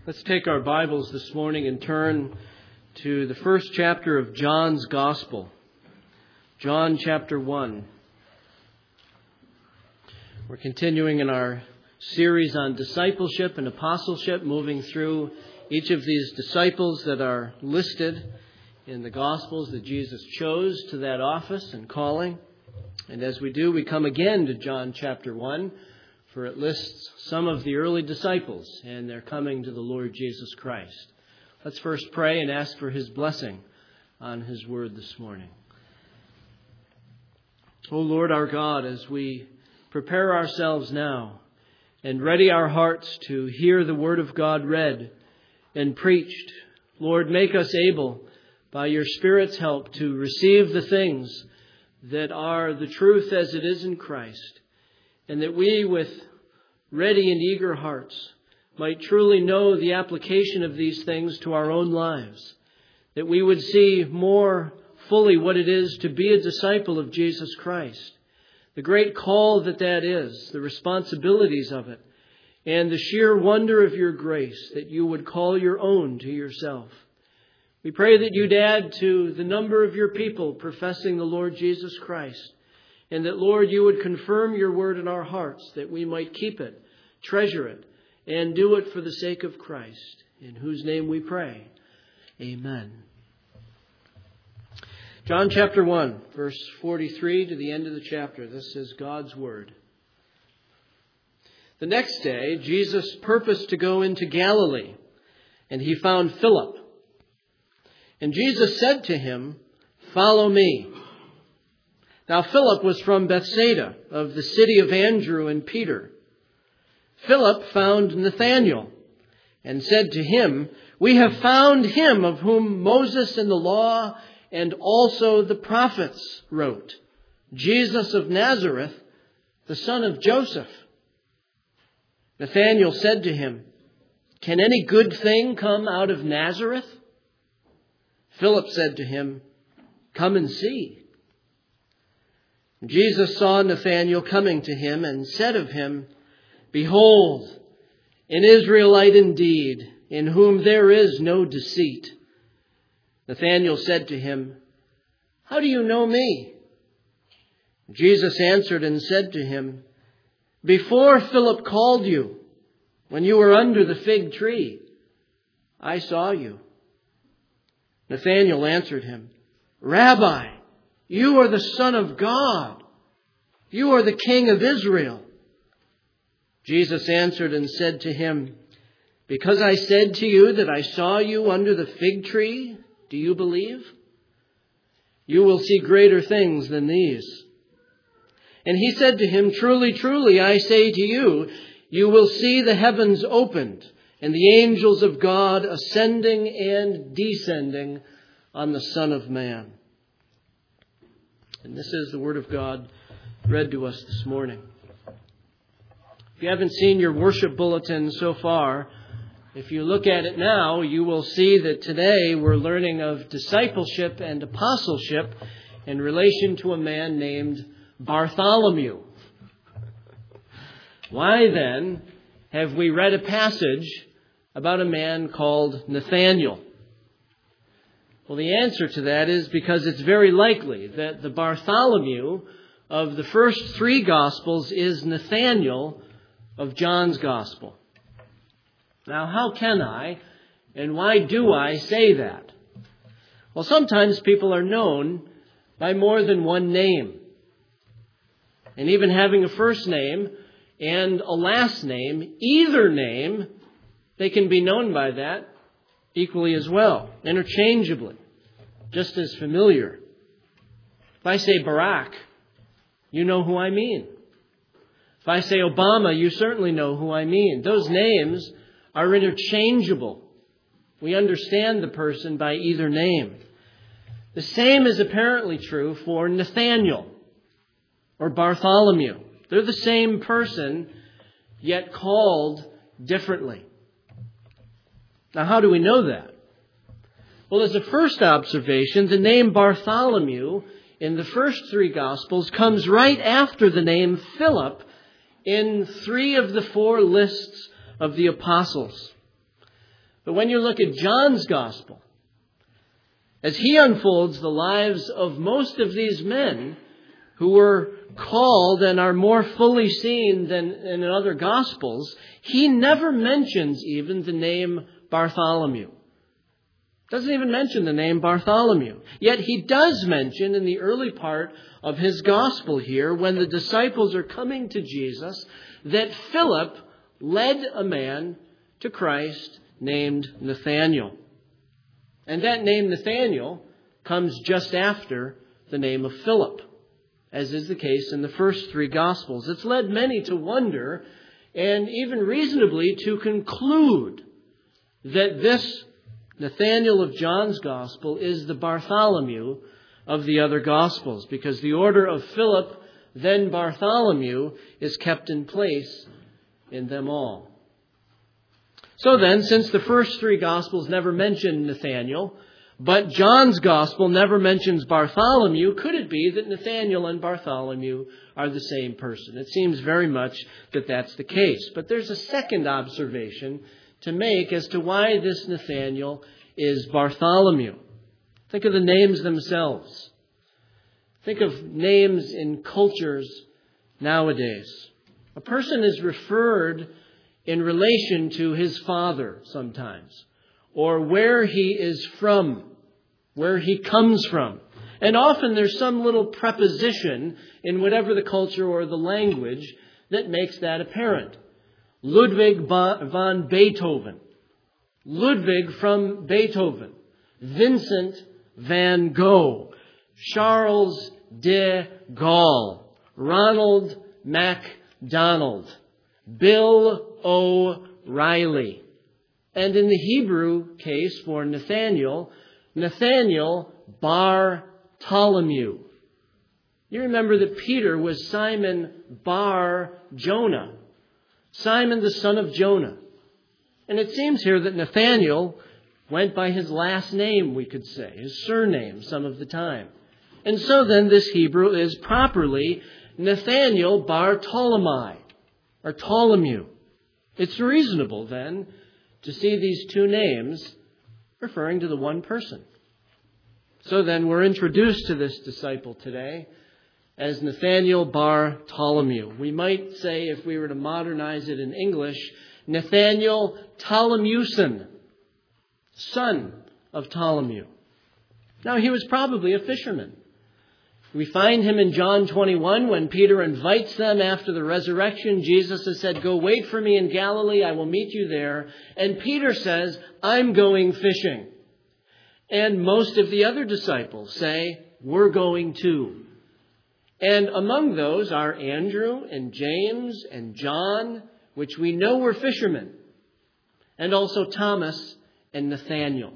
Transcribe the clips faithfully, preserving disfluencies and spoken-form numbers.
Let's take our Bibles this morning and turn to the first chapter of John's Gospel. John chapter one. We're continuing in our series on discipleship and apostleship, moving through each of these disciples that are listed in the Gospels that Jesus chose to that office and calling. And as we do, we come again to John chapter one, for it lists some of the early disciples and their coming to the Lord Jesus Christ. Let's first pray and ask for His blessing on His word this morning. O Lord our God, as we prepare ourselves now and ready our hearts to hear the word of God read and preached, Lord, make us able by your Spirit's help to receive the things that are the truth as it is in Christ, and that we with ready and eager hearts might truly know the application of these things to our own lives, that we would see more fully what it is to be a disciple of Jesus Christ, the great call that that is, the responsibilities of it, and the sheer wonder of your grace that you would call your own to yourself. We pray that you'd add to the number of your people professing the Lord Jesus Christ, and that, Lord, you would confirm your word in our hearts, that we might keep it, treasure it, and do it for the sake of Christ, in whose name we pray. Amen. John chapter one, verse forty-three to the end of the chapter. This is God's word. The next day, Jesus purposed to go into Galilee, and he found Philip. And Jesus said to him, "Follow me." Now Philip was from Bethsaida, of the city of Andrew and Peter. Philip found Nathanael and said to him, "We have found him of whom Moses in the law and also the prophets wrote, Jesus of Nazareth, the son of Joseph." Nathanael said to him, "Can any good thing come out of Nazareth?" Philip said to him, "Come and see." Jesus saw Nathanael coming to him and said of him, "Behold, an Israelite indeed, in whom there is no deceit." Nathanael said to him, "How do you know me?" Jesus answered and said to him, "Before Philip called you, when you were under the fig tree, I saw you." Nathanael answered him, "Rabbi, you are the Son of God. You are the King of Israel." Jesus answered and said to him, "Because I said to you that I saw you under the fig tree, do you believe? You will see greater things than these." And he said to him, "Truly, truly, I say to you, you will see the heavens opened and the angels of God ascending and descending on the Son of Man." And this is the word of God read to us this morning. If you haven't seen your worship bulletin so far, if you look at it now, you will see that today we're learning of discipleship and apostleship in relation to a man named Bartholomew. Why then have we read a passage about a man called Nathanael? Well, the answer to that is because it's very likely that the Bartholomew of the first three Gospels is Nathanael of John's Gospel. Now, how can I and why do I say that? Well, sometimes people are known by more than one name. And even having a first name and a last name, either name, they can be known by that equally as well, interchangeably, just as familiar. If I say Barack, you know who I mean. If I say Obama, you certainly know who I mean. Those names are interchangeable. We understand the person by either name. The same is apparently true for Nathanael or Bartholomew. They're the same person, yet called differently. Now, how do we know that? Well, as a first observation, the name Bartholomew in the first three Gospels comes right after the name Philip in three of the four lists of the apostles. But when you look at John's gospel, as he unfolds the lives of most of these men who were called and are more fully seen than in other gospels, he never mentions even the name Bartholomew. Doesn't even mention the name Bartholomew. Yet he does mention in the early part of his gospel here, when the disciples are coming to Jesus, that Philip led a man to Christ named Nathanael. And that name Nathanael comes just after the name of Philip, as is the case in the first three Gospels. It's led many to wonder, and even reasonably to conclude, that this Nathanael of John's Gospel is the Bartholomew of the other Gospels, because the order of Philip, then Bartholomew, is kept in place in them all. So then, since the first three Gospels never mention Nathanael, but John's Gospel never mentions Bartholomew, could it be that Nathanael and Bartholomew are the same person? It seems very much that that's the case. But there's a second observation to make as to why this Nathanael is Bartholomew. Think of the names themselves. Think of names in cultures nowadays. A person is referred in relation to his father sometimes, or where he is from, where he comes from. And often there's some little preposition in whatever the culture or the language that makes that apparent. Ludwig von Beethoven. Ludwig from Beethoven. Vincent van Gogh. Charles de Gaulle. Ronald MacDonald. Bill O'Reilly. And in the Hebrew case for Nathanael, Nathanael bar Ptolemy. You remember that Peter was Simon bar Jonah. Simon the son of Jonah. And it seems here that Nathanael went by his last name, we could say, his surname some of the time. And so then this Hebrew is properly Nathanael bar Ptolemy, or Ptolemy. It's reasonable then to see these two names referring to the one person. So then we're introduced to this disciple today as Nathanael bar Ptolemy. We might say, if we were to modernize it in English, Nathanael Ptolemeuson, son of Ptolemy. Now, he was probably a fisherman. We find him in John twenty-one when Peter invites them after the resurrection. Jesus has said, "Go wait for me in Galilee. I will meet you there." And Peter says, "I'm going fishing." And most of the other disciples say, "We're going too." And among those are Andrew and James and John, which we know were fishermen, and also Thomas and Nathanael.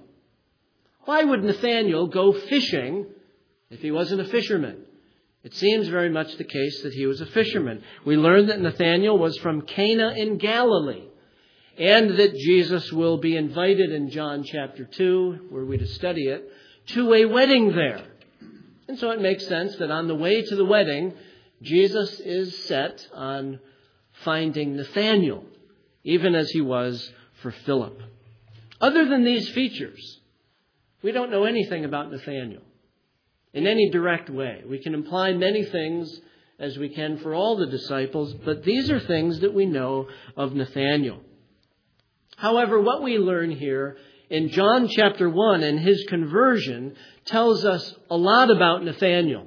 Why would Nathanael go fishing if he wasn't a fisherman? It seems very much the case that he was a fisherman. We learn that Nathanael was from Cana in Galilee, and that Jesus will be invited in John chapter two, were we to study it, to a wedding there. And so it makes sense that on the way to the wedding, Jesus is set on finding Nathanael, even as he was for Philip. Other than these features, we don't know anything about Nathanael in any direct way. We can imply many things as we can for all the disciples, but these are things that we know of Nathanael. However, what we learn here in John chapter one and his conversion tells us a lot about Nathanael.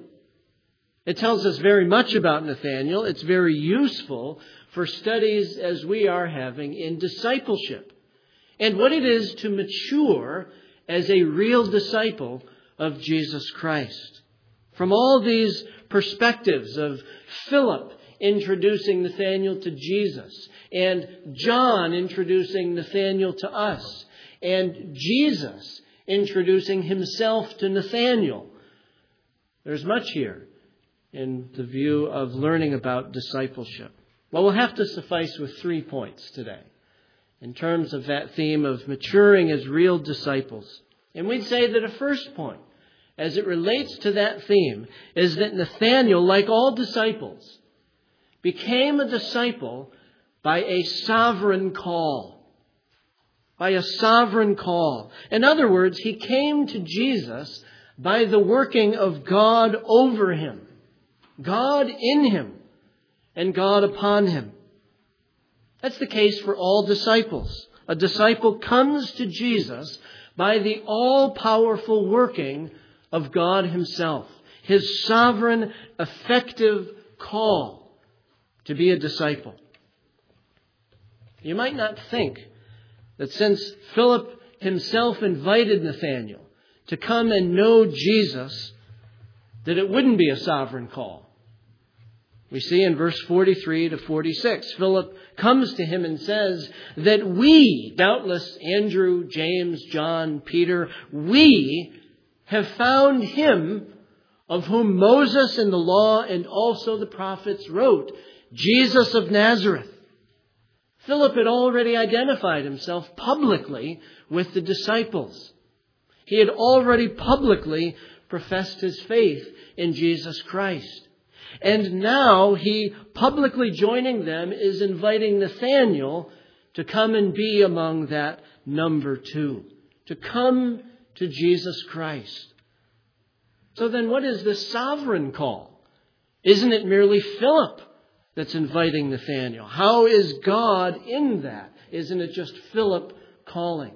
It tells us very much about Nathanael. It's very useful for studies as we are having in discipleship, and what it is to mature as a real disciple of Jesus Christ. From all these perspectives of Philip introducing Nathanael to Jesus, and John introducing Nathanael to us, and Jesus introducing himself to Nathanael, there's much here in the view of learning about discipleship. Well, we'll have to suffice with three points today in terms of that theme of maturing as real disciples. And we'd say that a first point, as it relates to that theme, is that Nathanael, like all disciples, became a disciple by a sovereign call. by a sovereign call. In other words, he came to Jesus by the working of God over him, God in him, and God upon him. That's the case for all disciples. A disciple comes to Jesus by the all-powerful working of God himself, his sovereign, effective call to be a disciple. You might not think that since Philip himself invited Nathanael to come and know Jesus, that it wouldn't be a sovereign call. We see in verse forty-three to forty-six, Philip comes to him and says that we, doubtless Andrew, James, John, Peter, we have found him of whom Moses in the law and also the prophets wrote, Jesus of Nazareth. Philip had already identified himself publicly with the disciples. He had already publicly professed his faith in Jesus Christ. And now he, publicly joining them, is inviting Nathanael to come and be among that number two, to come to Jesus Christ. So then what is the sovereign call? Isn't it merely Philip that's inviting Nathanael? How is God in that? Isn't it just Philip calling?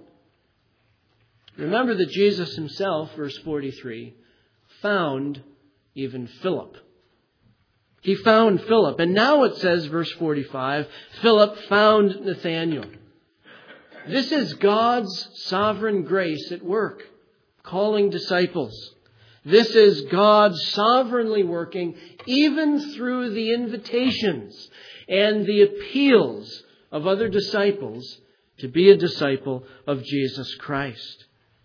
Remember that Jesus himself, verse forty-three, found even Philip. He found Philip. And now it says, verse forty-five, Philip found Nathanael. This is God's sovereign grace at work, calling disciples. This is God sovereignly working even through the invitations and the appeals of other disciples to be a disciple of Jesus Christ.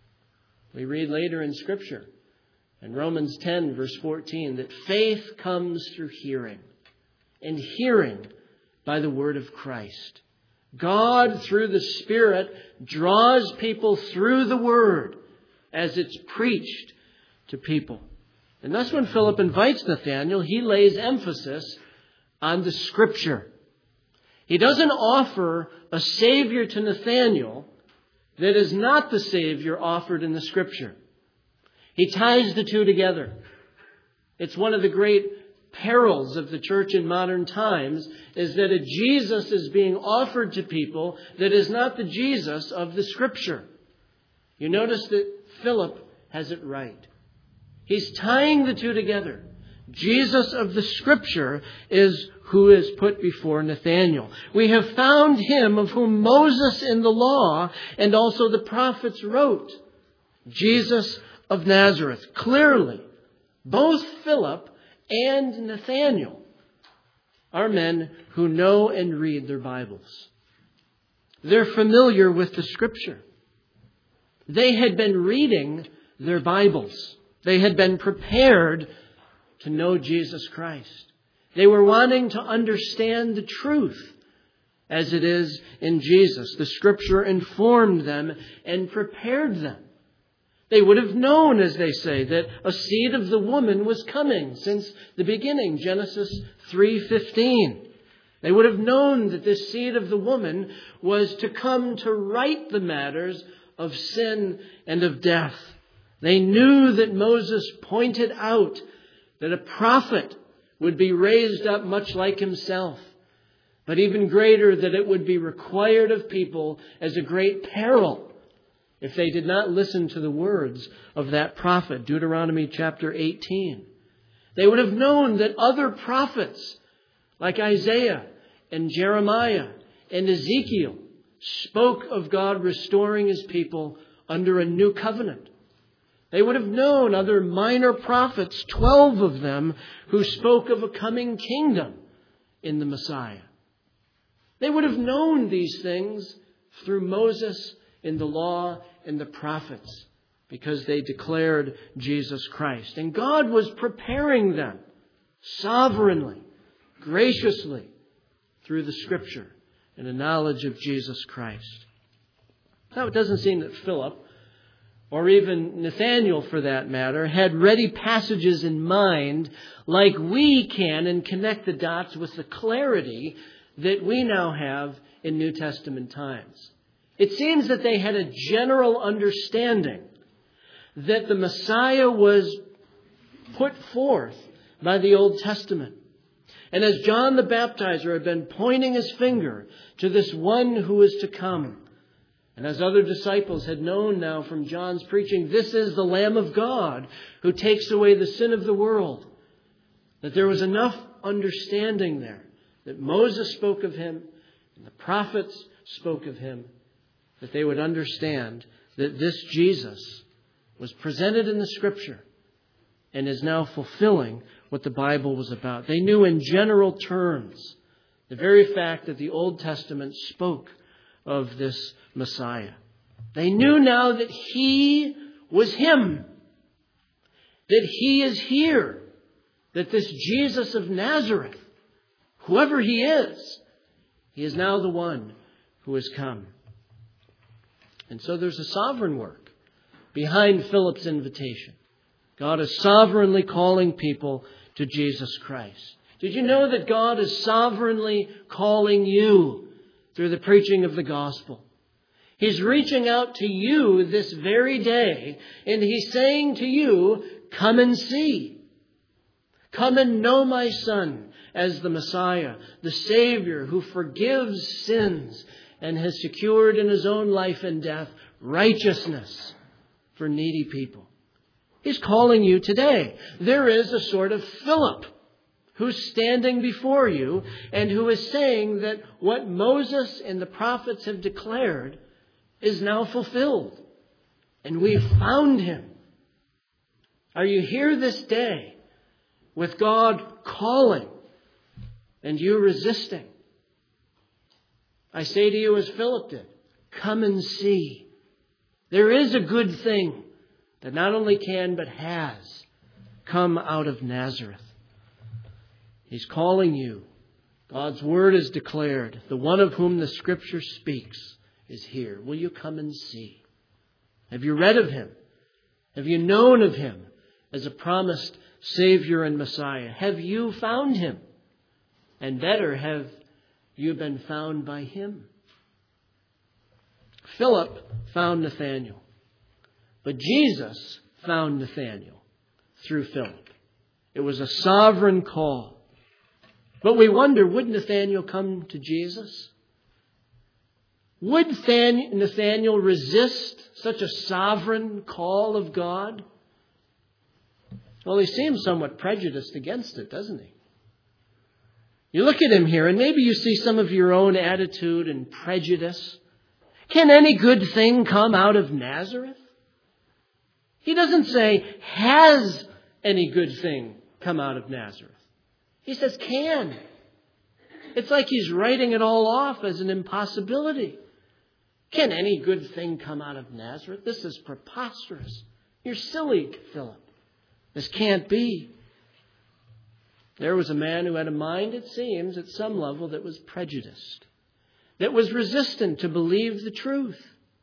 We read later in Scripture, in Romans ten, verse fourteen, that faith comes through hearing, and hearing by the word of Christ. God, through the Spirit, draws people through the word as it's preached to people. And thus when Philip invites Nathanael, he lays emphasis on the Scripture. He doesn't offer a Savior to Nathanael that is not the Savior offered in the Scripture. He ties the two together. It's one of the great perils of the church in modern times, is that a Jesus is being offered to people that is not the Jesus of the Scripture. You notice that Philip has it right. He's tying the two together. Jesus of the Scripture is who is put before Nathanael. We have found him of whom Moses in the law and also the prophets wrote. Jesus of Nazareth. Clearly, both Philip and Nathanael are men who know and read their Bibles. They're familiar with the Scripture. They had been reading their Bibles. They had been prepared to know Jesus Christ. They were wanting to understand the truth as it is in Jesus. The Scripture informed them and prepared them. They would have known, as they say, that a seed of the woman was coming since the beginning, Genesis three fifteen. They would have known that this seed of the woman was to come to right the matters of sin and of death. They knew that Moses pointed out that a prophet would be raised up much like himself, but even greater, that it would be required of people as a great peril if they did not listen to the words of that prophet, Deuteronomy chapter eighteen. They would have known that other prophets like Isaiah and Jeremiah and Ezekiel spoke of God restoring his people under a new covenant. They would have known other minor prophets, twelve of them, who spoke of a coming kingdom in the Messiah. They would have known these things through Moses in the law and the prophets, because they declared Jesus Christ. And God was preparing them sovereignly, graciously, through the Scripture and the knowledge of Jesus Christ. Now, it doesn't seem that Philip, or even Nathanael for that matter, had ready passages in mind like we can and connect the dots with the clarity that we now have in New Testament times. It seems that they had a general understanding that the Messiah was put forth by the Old Testament. And as John the Baptizer had been pointing his finger to this one who is to come, and as other disciples had known now from John's preaching, this is the Lamb of God who takes away the sin of the world, that there was enough understanding there that Moses spoke of him and the prophets spoke of him, that they would understand that this Jesus was presented in the Scripture and is now fulfilling what the Bible was about. They knew in general terms the very fact that the Old Testament spoke of this Messiah. They knew now that He was Him, that He is here, that this Jesus of Nazareth, whoever He is, He is now the one who has come. And so there's a sovereign work behind Philip's invitation. God is sovereignly calling people to Jesus Christ. Did you know that God is sovereignly calling you through the preaching of the gospel? He's reaching out to you this very day, and He's saying to you, come and see. Come and know my Son as the Messiah, the Savior who forgives sins and has secured in His own life and death righteousness for needy people. He's calling you today. There is a sort of Philip who's standing before you and who is saying that what Moses and the prophets have declared is now fulfilled. And we've found Him. Are you here this day with God calling and you resisting? I say to you as Philip did, come and see. There is a good thing that not only can but has come out of Nazareth. He's calling you. God's word is declared. The one of whom the Scripture speaks is here. Will you come and see? Have you read of Him? Have you known of Him as a promised Savior and Messiah? Have you found Him? And better, have you been found by Him? Philip found Nathanael. But Jesus found Nathanael through Philip. It was a sovereign call. But we wonder, would Nathanael come to Jesus? Would Nathanael resist such a sovereign call of God? Well, he seems somewhat prejudiced against it, doesn't he? You look at him here, and maybe you see some of your own attitude and prejudice. Can any good thing come out of Nazareth? He doesn't say, has any good thing come out of Nazareth? He says, can. It's like he's writing it all off as an impossibility. Can any good thing come out of Nazareth? This is preposterous. You're silly, Philip. This can't be. There was a man who had a mind, it seems, at some level that was prejudiced, that was resistant to believe the truth.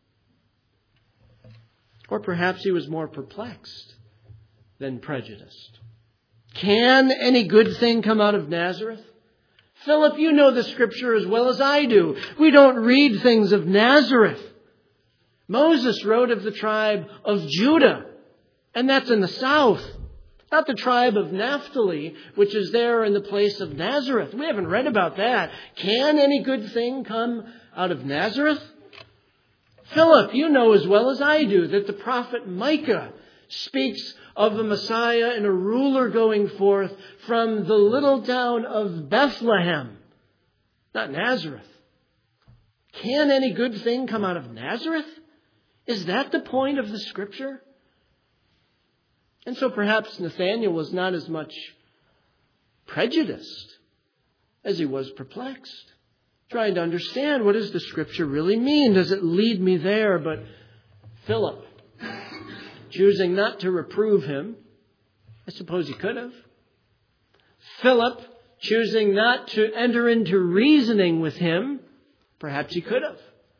Or perhaps he was more perplexed than prejudiced. Can any good thing come out of Nazareth? Philip, you know the Scripture as well as I do. We don't read things of Nazareth. Moses wrote of the tribe of Judah, and that's in the south. Not the tribe of Naphtali, which is there in the place of Nazareth. We haven't read about that. Can any good thing come out of Nazareth? Philip, you know as well as I do that the prophet Micah speaks of a Messiah and a ruler going forth from the little town of Bethlehem, not Nazareth. Can any good thing come out of Nazareth? Is that the point of the Scripture? And so perhaps Nathanael was not as much prejudiced as he was perplexed, trying to understand, what does the Scripture really mean? Does it lead me there? But Philip, choosing not to reprove him, I suppose he could have. Philip, choosing not to enter into reasoning with him, perhaps he could have.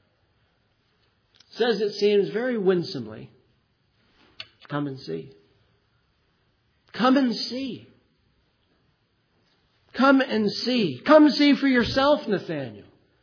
Says it seems very winsomely, come and see. Come and see. Come and see. Come see for yourself, Nathanael.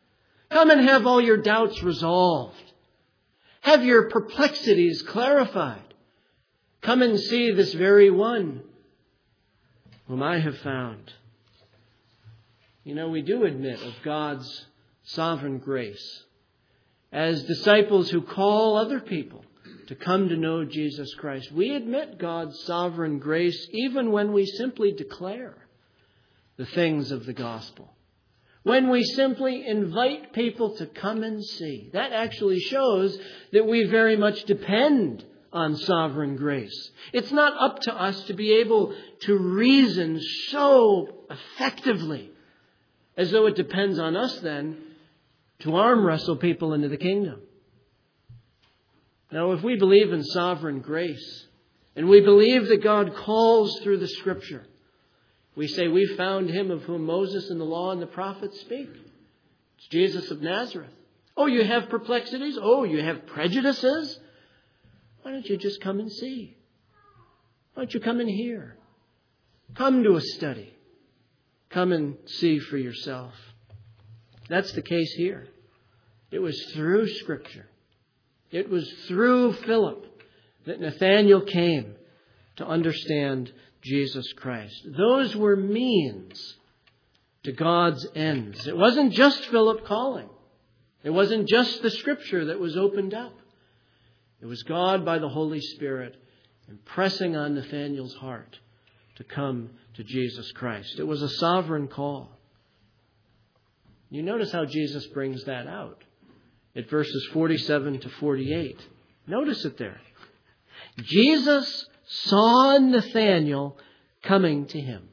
Come and have all your doubts resolved. Have your perplexities clarified. Come and see this very one whom I have found. You know, we do admit of God's sovereign grace as disciples who call other people to come to know Jesus Christ. We admit God's sovereign grace even when we simply declare the things of the gospel. When we simply invite people to come and see. That actually shows that we very much depend on sovereign grace. It's not up to us to be able to reason so effectively as though it depends on us then to arm wrestle people into the kingdom. Now, if we believe in sovereign grace and we believe that God calls through the Scripture, we say we found him of whom Moses and the law and the prophets speak. It's Jesus of Nazareth. Oh, you have perplexities? Oh, you have prejudices? Why don't you just come and see? Why don't you come and hear? Come to a study. Come and see for yourself. That's the case here. It was through Scripture. It was through Philip that Nathanael came to understand Jesus Christ. Those were means to God's ends. It wasn't just Philip calling. It wasn't just the Scripture that was opened up. It was God by the Holy Spirit impressing on Nathanael's heart to come to Jesus Christ. It was a sovereign call. You notice how Jesus brings that out at verses forty-seven to forty-eight. Notice it there. Jesus saw Nathanael coming to him.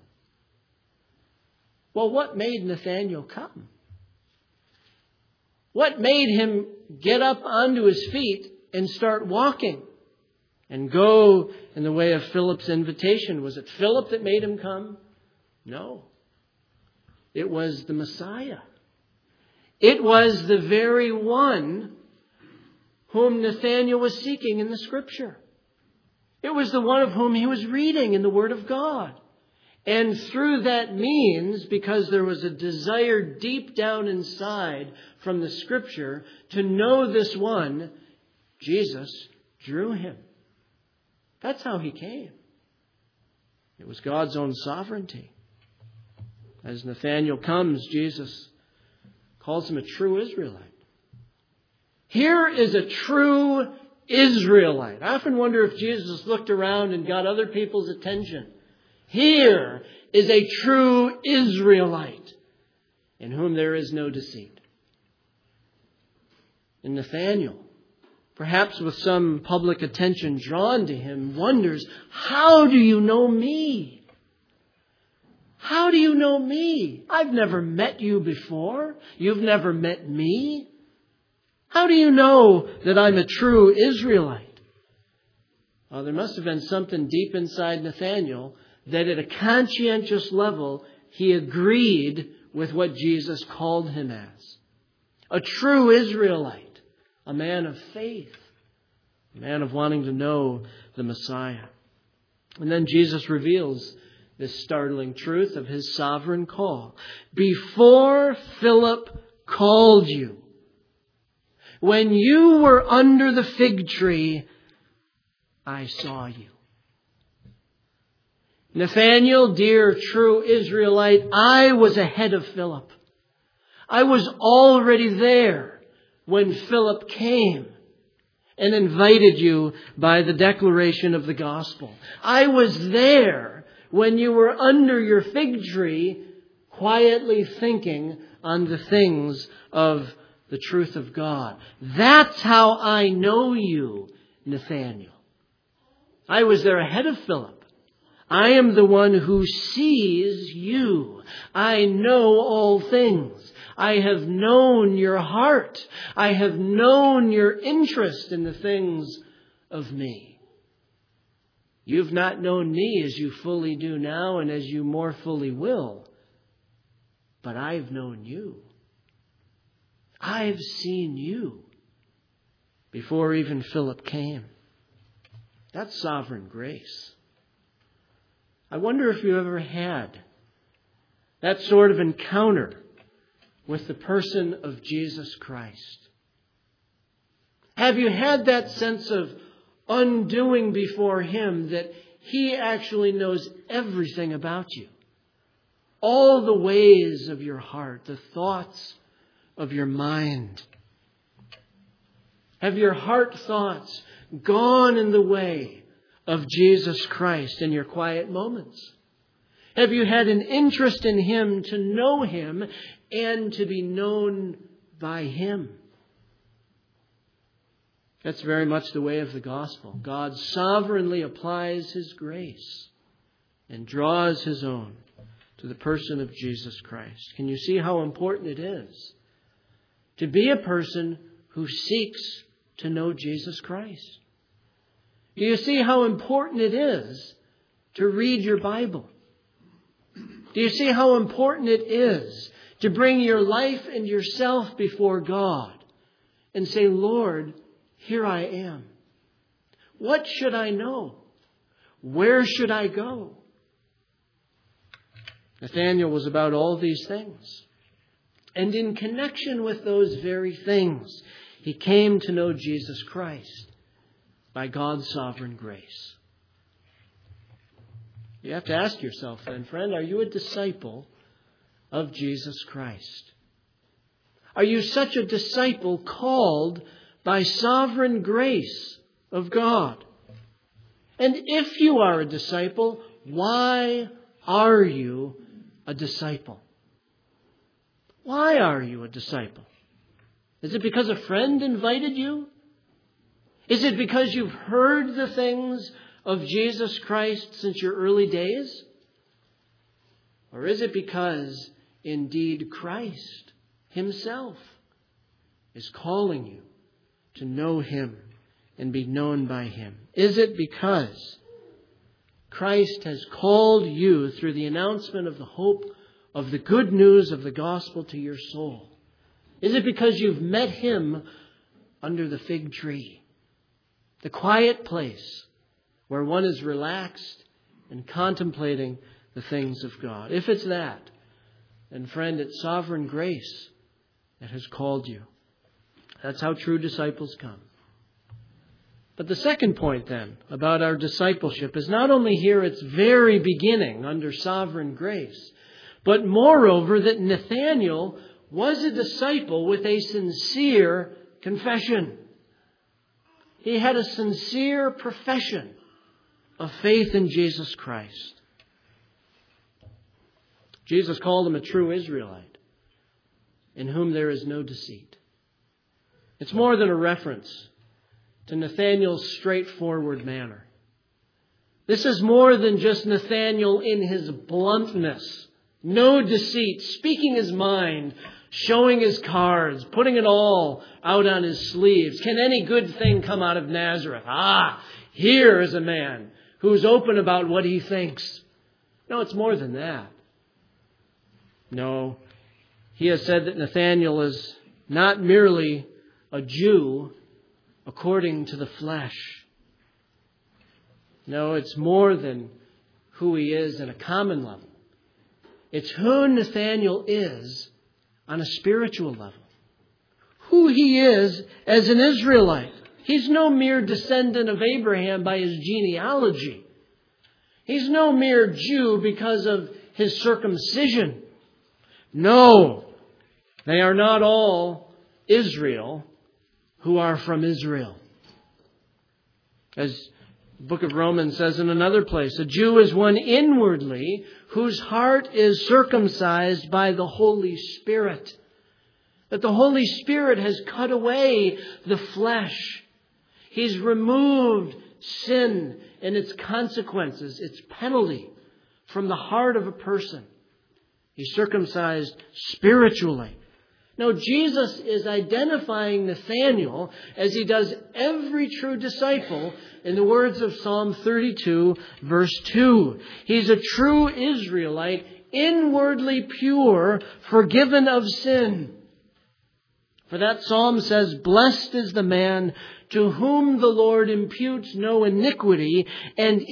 Well, what made Nathanael come? What made him get up onto his feet and start walking and go in the way of Philip's invitation? Was it Philip that made him come? No. It was the Messiah. It was the very one whom Nathanael was seeking in the Scripture. It was the one of whom he was reading in the Word of God. And through that means, because there was a desire deep down inside from the Scripture to know this one, Jesus drew him. That's how he came. It was God's own sovereignty. As Nathanael comes, Jesus calls him a true Israelite. Here is a true Israelite. I often wonder if Jesus looked around and got other people's attention. Here is a true Israelite in whom there is no deceit. And Nathanael, perhaps with some public attention drawn to him, wonders, how do you know me? How do you know me? I've never met you before. You've never met me. How do you know that I'm a true Israelite? Well, there must have been something deep inside Nathanael that at a conscientious level he agreed with what Jesus called him as. A true Israelite, a man of faith, a man of wanting to know the Messiah. And then Jesus reveals this startling truth of his sovereign call. Before Philip called you, when you were under the fig tree, I saw you. Nathanael, dear true Israelite, I was ahead of Philip. I was already there when Philip came and invited you by the declaration of the gospel. I was there when you were under your fig tree, quietly thinking on the things of the truth of God. That's how I know you, Nathanael. I was there ahead of Philip. I am the one who sees you. I know all things. I have known your heart. I have known your interest in the things of me. You've not known me as you fully do now and as you more fully will. But I've known you. I've seen you before even Philip came. That's sovereign grace. I wonder if you ever had that sort of encounter with the person of Jesus Christ? Have you had that sense of undoing before Him, that He actually knows everything about you? All the ways of your heart, the thoughts of your mind. Have your heart thoughts gone in the way of Jesus Christ in your quiet moments? Have you had an interest in Him, to know Him and to be known by Him? That's very much the way of the gospel. God sovereignly applies His grace and draws His own to the person of Jesus Christ. Can you see how important it is to be a person who seeks to know Jesus Christ? Do you see how important it is to read your Bible? Do you see how important it is to bring your life and yourself before God and say, Lord, here I am. What should I know? Where should I go? Nathanael was about all these things. And in connection with those very things, he came to know Jesus Christ by God's sovereign grace. You have to ask yourself then, friend, are you a disciple of Jesus Christ? Are you such a disciple called by sovereign grace of God? And if you are a disciple, why are you a disciple? Why are you a disciple? Is it because a friend invited you? Is it because you've heard the things of Jesus Christ since your early days? Or is it because indeed Christ Himself is calling you to know Him and be known by Him? Is it because Christ has called you through the announcement of the hope of the good news of the gospel to your soul? Is it because you've met Him under the fig tree, the quiet place where one is relaxed and contemplating the things of God? If it's that, then friend, it's sovereign grace that has called you. That's how true disciples come. But the second point then about our discipleship is not only here its very beginning under sovereign grace, but moreover that Nathanael was a disciple with a sincere confession. He had a sincere profession of faith in Jesus Christ. Jesus called him a true Israelite, in whom there is no deceit. It's more than a reference to Nathanael's straightforward manner. This is more than just Nathanael in his bluntness, no deceit, speaking his mind, showing his cards, putting it all out on his sleeves. Can any good thing come out of Nazareth? Ah, here is a man who's open about what he thinks. No, it's more than that. No, he has said that Nathanael is not merely a Jew according to the flesh. No, it's more than who he is in a common level. It's who Nathanael is on a spiritual level. Who he is as an Israelite. He's no mere descendant of Abraham by his genealogy. He's no mere Jew because of his circumcision. No, they are not all Israel who are from Israel. As the book of Romans says in another place, a Jew is one inwardly whose heart is circumcised by the Holy Spirit. That the Holy Spirit has cut away the flesh. He's removed sin and its consequences, its penalty from the heart of a person. He's circumcised spiritually. Now, Jesus is identifying Nathanael as he does every true disciple in the words of Psalm thirty-two, verse two. He's a true Israelite, inwardly pure, forgiven of sin. For that psalm says, "Blessed is the man to whom the Lord imputes no iniquity, and in whose spirit there is no deceit."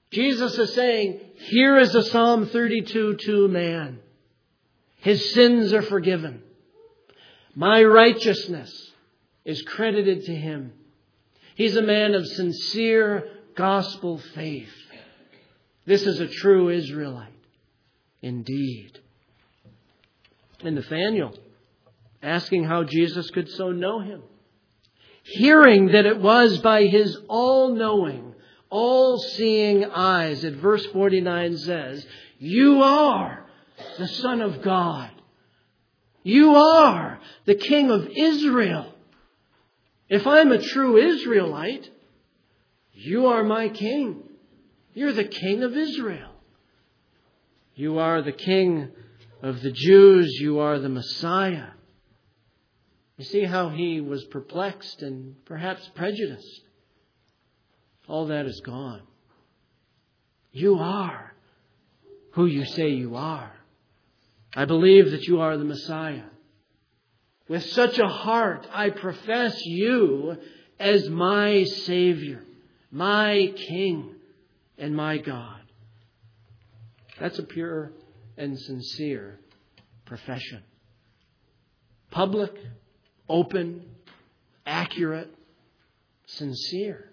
Jesus is saying, here is a Psalm thirty-two two man. His sins are forgiven. My righteousness is credited to him. He's a man of sincere gospel faith. This is a true Israelite indeed. And Nathanael, asking how Jesus could so know him, hearing that it was by his all-knowing, all-seeing eyes, that verse forty-nine says, you are the Son of God. You are the King of Israel. If I'm a true Israelite, you are my King. You're the King of Israel. You are the King of the Jews. You are the Messiah. You see how he was perplexed and perhaps prejudiced. All that is gone. You are who you say you are. I believe that you are the Messiah. With such a heart, I profess you as my Savior, my King, and my God. That's a pure and sincere profession. Public, open, accurate, sincere.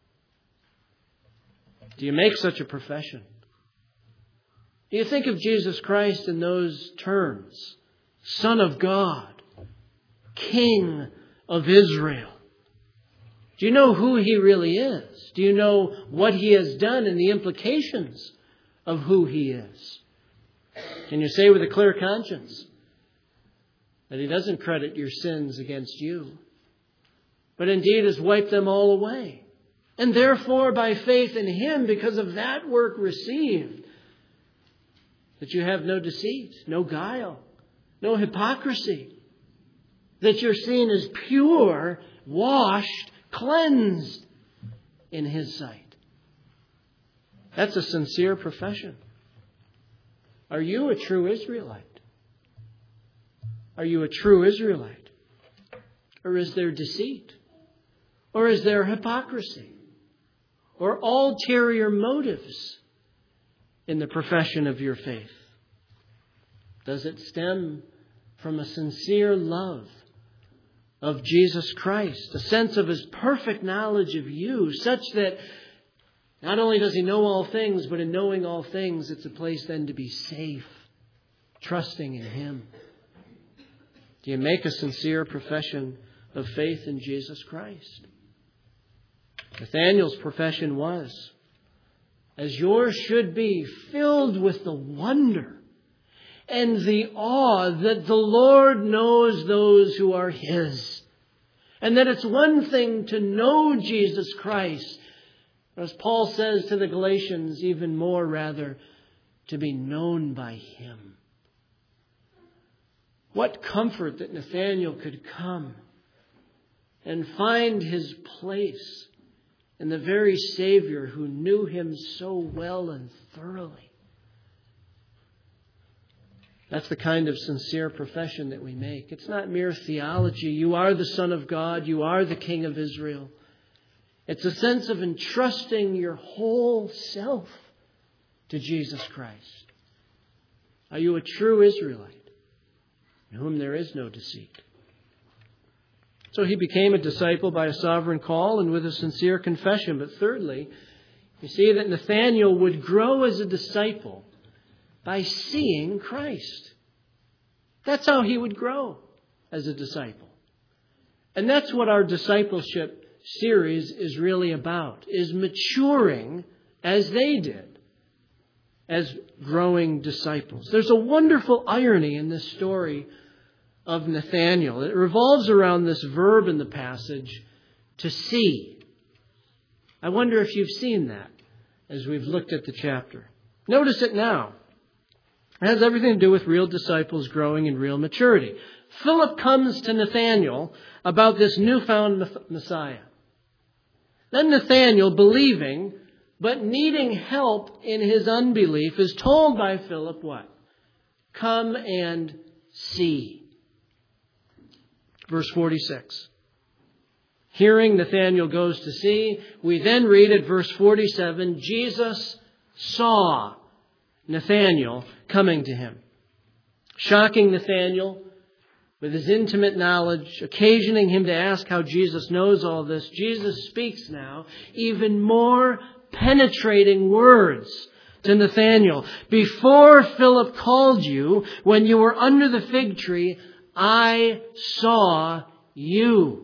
Do you make such a profession? Do you think of Jesus Christ in those terms? Son of God, King of Israel. Do you know who he really is? Do you know what he has done and the implications of who he is? Can you say with a clear conscience that he doesn't credit your sins against you, but indeed has wiped them all away? And therefore, by faith in him, because of that work received, that you have no deceit, no guile, no hypocrisy, that you're seen as pure, washed, cleansed in his sight. That's a sincere profession. Are you a true Israelite? Are you a true Israelite? Or is there deceit? Or is there hypocrisy? Or ulterior motives in the profession of your faith? Does it stem from a sincere love of Jesus Christ, a sense of his perfect knowledge of you, such that not only does he know all things, but in knowing all things, it's a place then to be safe, trusting in him? Do you make a sincere profession of faith in Jesus Christ? Nathanael's profession was, as yours should be, filled with the wonder and the awe that the Lord knows those who are his. And that it's one thing to know Jesus Christ, as Paul says to the Galatians, even more rather, to be known by him. What comfort that Nathanael could come and find his place in the very Savior who knew him so well and thoroughly. That's the kind of sincere profession that we make. It's not mere theology. You are the Son of God. You are the King of Israel. It's a sense of entrusting your whole self to Jesus Christ. Are you a true Israelite in whom there is no deceit? So he became a disciple by a sovereign call and with a sincere confession. But thirdly, you see that Nathanael would grow as a disciple by seeing Christ. That's how he would grow as a disciple. And that's what our discipleship series is really about, is maturing as they did, as growing disciples. There's a wonderful irony in this story of Nathanael. It revolves around this verb in the passage, to see. I wonder if you've seen that as we've looked at the chapter. Notice it now. It has everything to do with real disciples growing in real maturity. Philip comes to Nathanael about this newfound Messiah. Then Nathanael, believing, but needing help in his unbelief, is told by Philip what? Come and see. Verse forty-six. Hearing, Nathanael goes to see. We then read at verse forty-seven, Jesus saw Nathanael coming to him. Shocking Nathanael with his intimate knowledge, occasioning him to ask how Jesus knows all this, Jesus speaks now even more penetrating words to Nathanael. Before Philip called you, when you were under the fig tree, I saw you.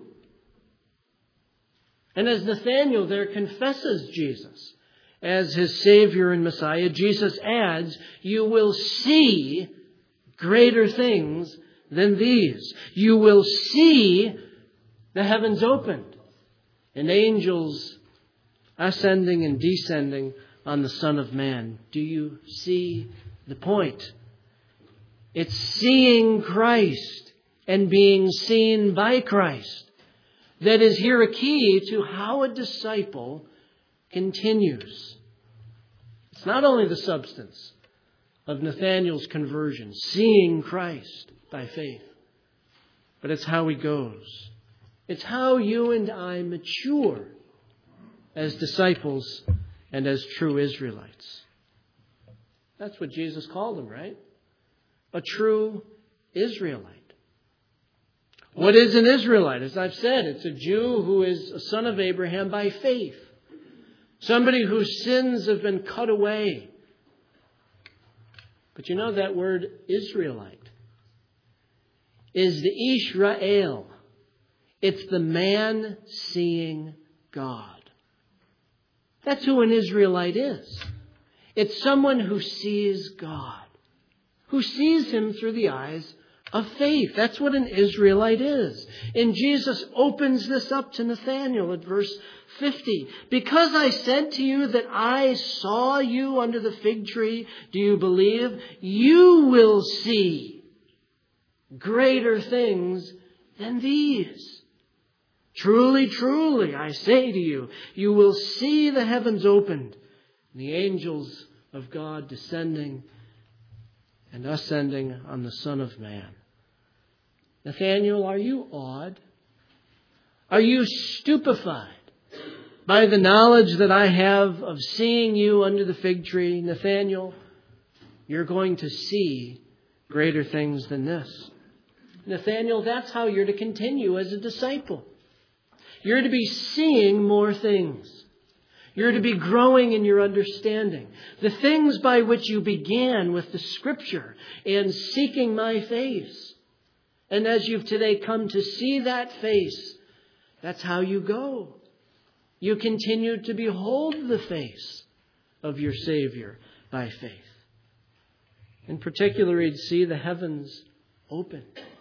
And as Nathanael there confesses Jesus as his Savior and Messiah, Jesus adds, you will see greater things than these. You will see the heavens opened and angels ascending and descending on the Son of Man. Do you see the point? It's seeing Christ and being seen by Christ that is here a key to how a disciple continues. It's not only the substance of Nathanael's conversion, seeing Christ by faith, but it's how he goes. It's how you and I mature as disciples and as true Israelites. That's what Jesus called them, right? A true Israelite. What is an Israelite? As I've said, it's a Jew who is a son of Abraham by faith. Somebody whose sins have been cut away. But you know that word Israelite is the Israel. It's the man seeing God. That's who an Israelite is. It's someone who sees God, who sees him through the eyes of faith. That's what an Israelite is. And Jesus opens this up to Nathanael at verse fifty. Because I said to you that I saw you under the fig tree, do you believe? You will see greater things than these. Truly, truly, I say to you, you will see the heavens opened, and the angels of God descending and ascending on the Son of Man. Nathanael, are you awed? Are you stupefied by the knowledge that I have of seeing you under the fig tree? Nathanael, you're going to see greater things than this. Nathanael, that's how you're to continue as a disciple. You're to be seeing more things. You're to be growing in your understanding. The things by which you began with the Scripture and seeking my face. And as you've today come to see that face, that's how you go. You continue to behold the face of your Savior by faith. In particular, you'd see the heavens open.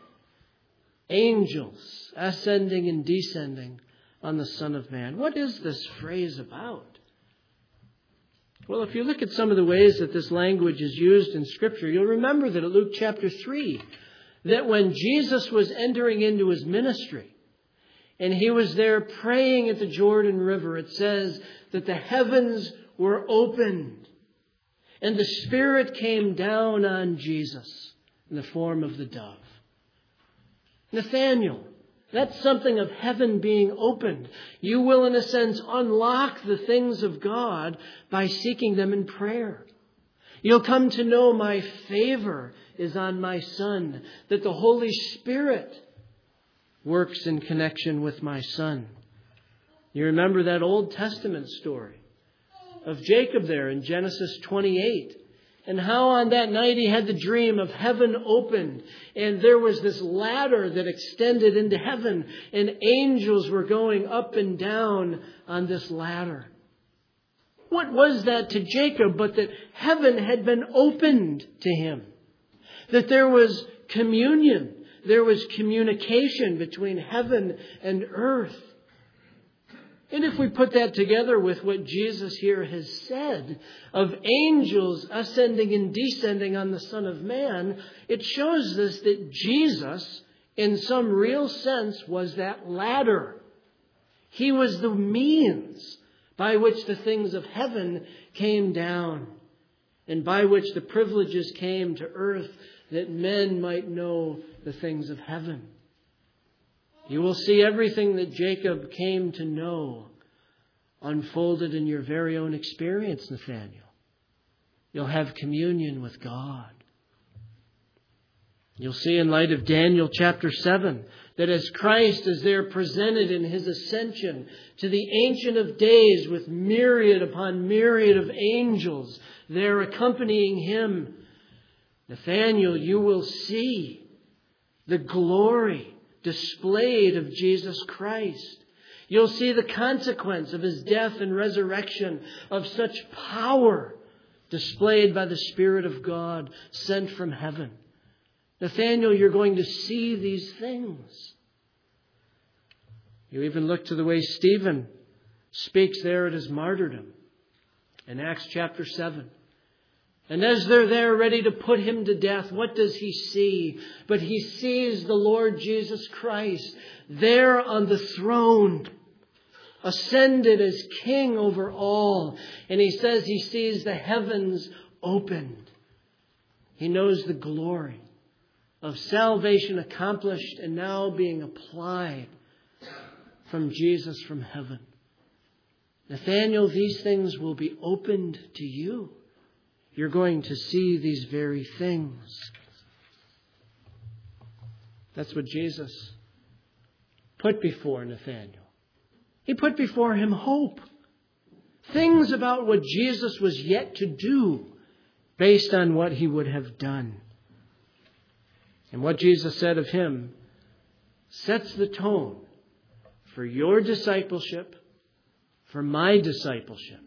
Angels ascending and descending on the Son of Man. What is this phrase about? Well, if you look at some of the ways that this language is used in Scripture, you'll remember that in Luke chapter three, that when Jesus was entering into his ministry, and he was there praying at the Jordan River, it says that the heavens were opened, and the Spirit came down on Jesus in the form of the dove. Nathanael, that's something of heaven being opened. You will, in a sense, unlock the things of God by seeking them in prayer. You'll come to know my favor is on my Son, that the Holy Spirit works in connection with my Son. You remember that Old Testament story of Jacob there in Genesis twenty-eight. And how on that night he had the dream of heaven opened. And there was this ladder that extended into heaven. And angels were going up and down on this ladder. What was that to Jacob but that heaven had been opened to him? That there was communion. There was communication between heaven and earth. And if we put that together with what Jesus here has said of angels ascending and descending on the Son of Man, it shows us that Jesus, in some real sense, was that ladder. He was the means by which the things of heaven came down and by which the privileges came to earth that men might know the things of heaven. You will see everything that Jacob came to know unfolded in your very own experience, Nathanael. You'll have communion with God. You'll see in light of Daniel chapter seven that as Christ is there presented in his ascension to the Ancient of Days with myriad upon myriad of angels there accompanying him, Nathanael, you will see the glory displayed of Jesus Christ. You'll see the consequence of his death and resurrection, of such power displayed by the Spirit of God sent from heaven. Nathanael, you're going to see these things. You even look to the way Stephen speaks there at his martyrdom in Acts chapter seven. And as they're there ready to put him to death, what does he see? But he sees the Lord Jesus Christ there on the throne, ascended as King over all. And he says he sees the heavens opened. He knows the glory of salvation accomplished and now being applied from Jesus from heaven. Nathanael, these things will be opened to you. You're going to see these very things. That's what Jesus put before Nathanael. He put before him hope. Things about what Jesus was yet to do based on what he would have done. And what Jesus said of him sets the tone for your discipleship, for my discipleship.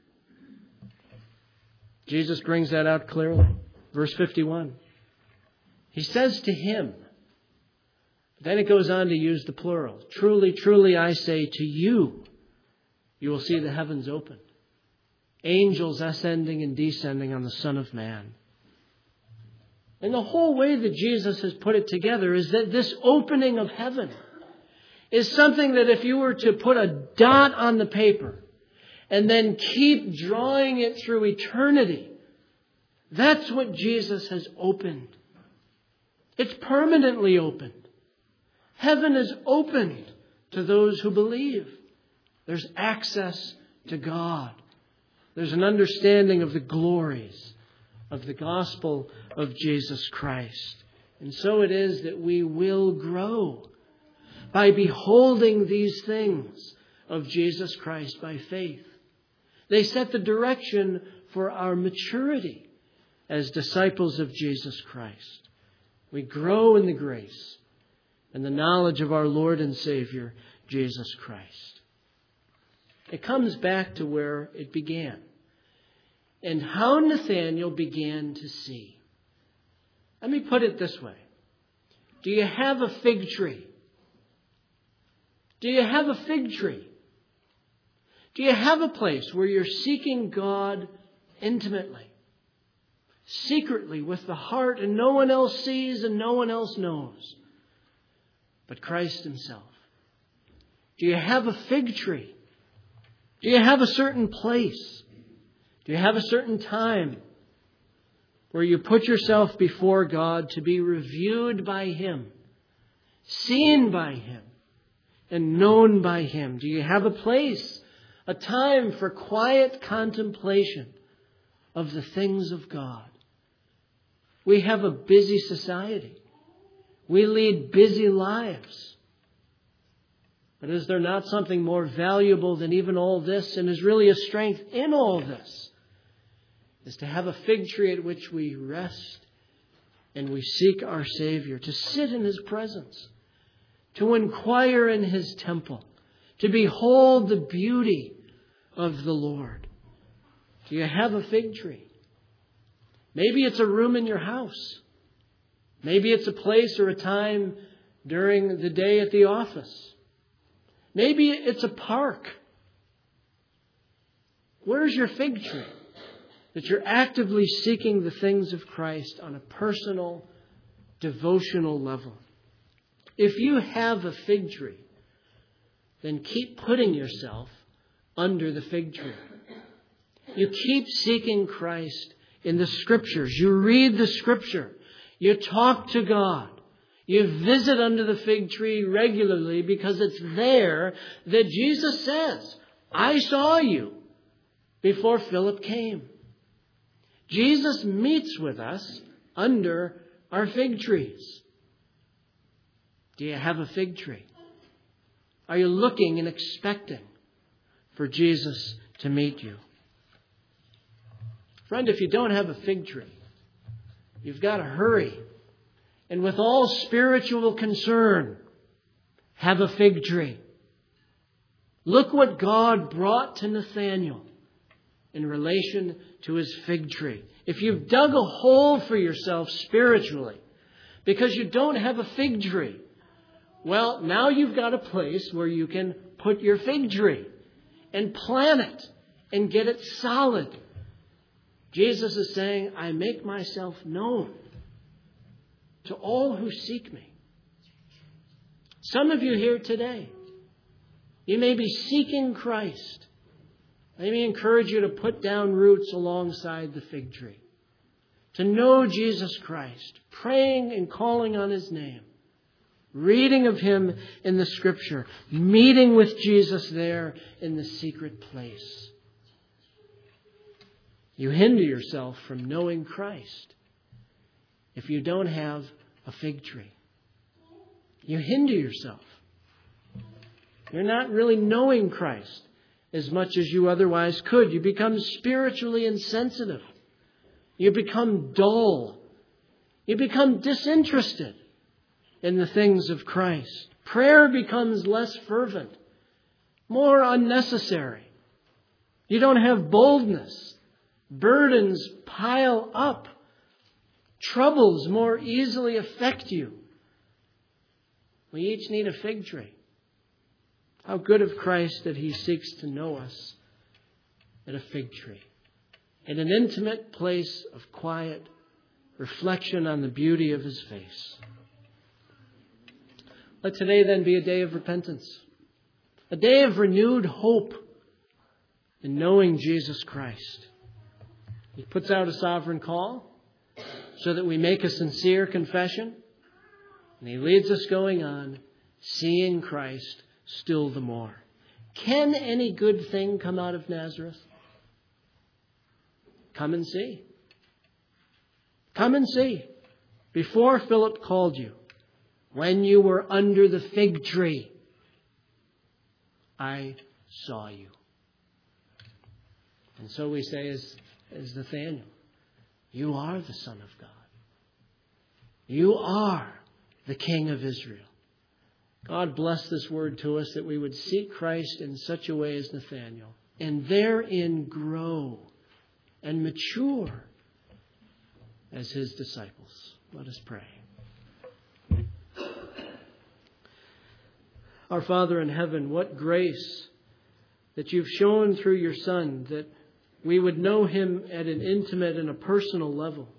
Jesus brings that out clearly. Verse fifty-one. He says to him, then it goes on to use the plural. Truly, truly, I say to you, you will see the heavens opened. Angels ascending and descending on the Son of Man. And the whole way that Jesus has put it together is that this opening of heaven is something that if you were to put a dot on the paper and then keep drawing it through eternity, that's what Jesus has opened. It's permanently opened. Heaven is opened to those who believe. There's access to God. There's an understanding of the glories of the gospel of Jesus Christ. And so it is that we will grow by beholding these things of Jesus Christ by faith. They set the direction for our maturity as disciples of Jesus Christ. We grow in the grace and the knowledge of our Lord and Savior, Jesus Christ. It comes back to where it began and how Nathanael began to see. Let me put it this way. Do you have a fig tree? Do you have a fig tree? Do you have a place where you're seeking God intimately, secretly with the heart, and no one else sees and no one else knows but Christ himself? Do you have a fig tree? Do you have a certain place? Do you have a certain time where you put yourself before God to be reviewed by him, seen by him, and known by him? Do you have a place, a time for quiet contemplation of the things of God? We have a busy society. We lead busy lives. But is there not something more valuable than even all this, and is really a strength in all this, is to have a fig tree at which we rest and we seek our Savior, to sit in his presence, to inquire in his temple, to behold the beauty of the Lord. Do you have a fig tree? Maybe it's a room in your house. Maybe it's a place or a time during the day at the office. Maybe it's a park. Where's your fig tree? That you're actively seeking the things of Christ on a personal, devotional level. If you have a fig tree, then keep putting yourself under the fig tree. You keep seeking Christ in the Scriptures. You read the Scripture. You talk to God. You visit under the fig tree regularly because it's there that Jesus says, I saw you before Philip came. Jesus meets with us under our fig trees. Do you have a fig tree? Are you looking and expecting for Jesus to meet you? Friend, if you don't have a fig tree, you've got to hurry. And with all spiritual concern, have a fig tree. Look what God brought to Nathanael in relation to his fig tree. If you've dug a hole for yourself spiritually because you don't have a fig tree, well, now you've got a place where you can put your fig tree and plant it and get it solid. Jesus is saying, I make myself known to all who seek me. Some of you here today, you may be seeking Christ. Let me encourage you to put down roots alongside the fig tree, to know Jesus Christ, praying and calling on his name, reading of him in the Scripture, meeting with Jesus there in the secret place. You hinder yourself from knowing Christ if you don't have a fig tree. You hinder yourself. You're not really knowing Christ as much as you otherwise could. You become spiritually insensitive. You become dull. You become disinterested in the things of Christ. Prayer becomes less fervent, more unnecessary. You don't have boldness. Burdens pile up. Troubles more easily affect you. We each need a fig tree. How good of Christ that he seeks to know us at a fig tree, in an intimate place of quiet reflection on the beauty of his face. Let today then be a day of repentance, a day of renewed hope in knowing Jesus Christ. He puts out a sovereign call so that we make a sincere confession, and he leads us going on, seeing Christ still the more. Can any good thing come out of Nazareth? Come and see. Come and see. Before Philip called you, when you were under the fig tree, I saw you. And so we say as, as Nathanael, you are the Son of God. You are the King of Israel. God bless this word to us that we would seek Christ in such a way as Nathanael and therein grow and mature as his disciples. Let us pray. Our Father in heaven, what grace that you've shown through your Son that we would know him at an intimate and a personal level.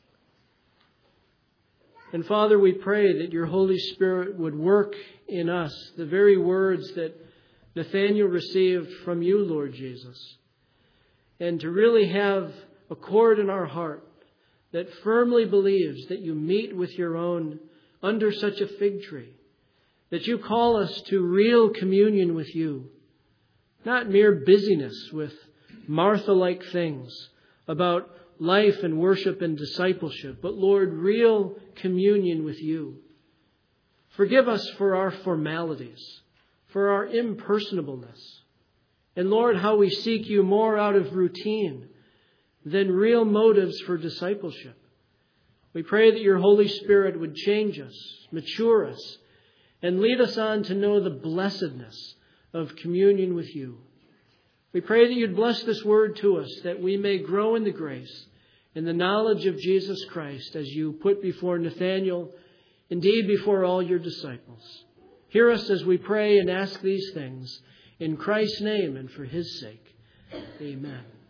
And Father, we pray that your Holy Spirit would work in us the very words that Nathanael received from you, Lord Jesus, and to really have a chord in our heart that firmly believes that you meet with your own under such a fig tree, that you call us to real communion with you, not mere busyness with Martha-like things about life and worship and discipleship, but Lord, real communion with you. Forgive us for our formalities, for our impersonableness. And Lord, how we seek you more out of routine than real motives for discipleship. We pray that your Holy Spirit would change us, mature us, and lead us on to know the blessedness of communion with you. We pray that you'd bless this word to us, that we may grow in the grace, in the knowledge of Jesus Christ, as you put before Nathanael, indeed before all your disciples. Hear us as we pray and ask these things in Christ's name and for his sake. Amen.